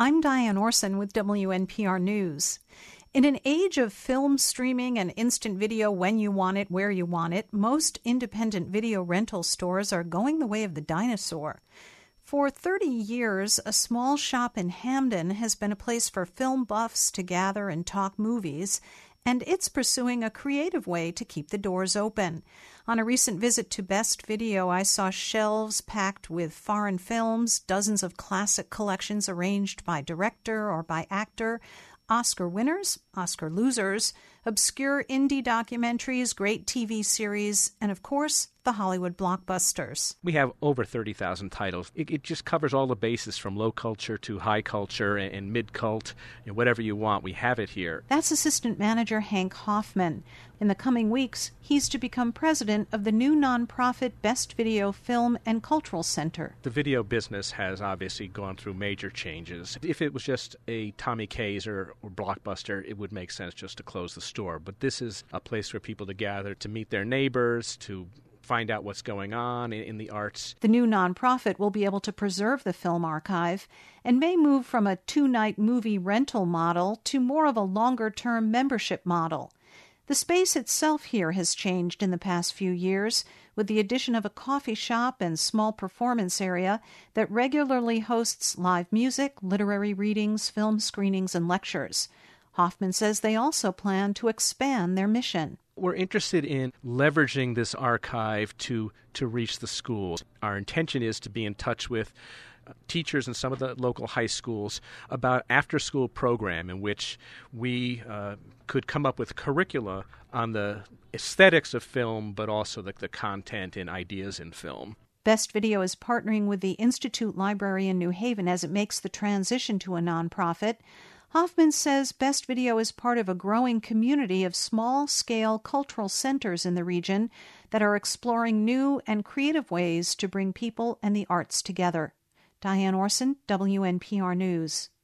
I'm Diane Orson with WNPR News. In an age of film streaming and instant video when you want it, where you want it, most independent video rental stores are going the way of the dinosaur. For 30 years, a small shop in Hamden has been a place for film buffs to gather and talk movies, and it's pursuing a creative way to keep the doors open. On a recent visit to Best Video, I saw shelves packed with foreign films, dozens of classic collections arranged by director or by actor, Oscar winners, Oscar losers, obscure indie documentaries, great TV series, and of course, the Hollywood blockbusters. We have over 30,000 titles. It just covers all the bases from low culture to high culture and mid-cult. Whatever you want, we have it here. That's Assistant Manager Hank Hoffman. In the coming weeks, he's to become president of the new nonprofit Best Video Film and Cultural Center. The video business has obviously gone through major changes. If it was just a Tommy K's or Blockbuster, it would make sense just to close the store. But this is a place for people to gather, to meet their neighbors, to find out what's going on in the arts. The new nonprofit will be able to preserve the film archive and may move from a 2-night movie rental model to more of a longer-term membership model. The space itself here has changed in the past few years, with the addition of a coffee shop and small performance area that regularly hosts live music, literary readings, film screenings, and lectures. Hoffman says they also plan to expand their mission. We're interested in leveraging this archive to reach the schools. Our intention is to be in touch with teachers in some of the local high schools about after-school program in which we could come up with curricula on the aesthetics of film, but also the content and ideas in film. Best Video is partnering with the Institute Library in New Haven as it makes the transition to a nonprofit. Hoffman says Best Video is part of a growing community of small-scale cultural centers in the region that are exploring new and creative ways to bring people and the arts together. Diane Orson, WNPR News.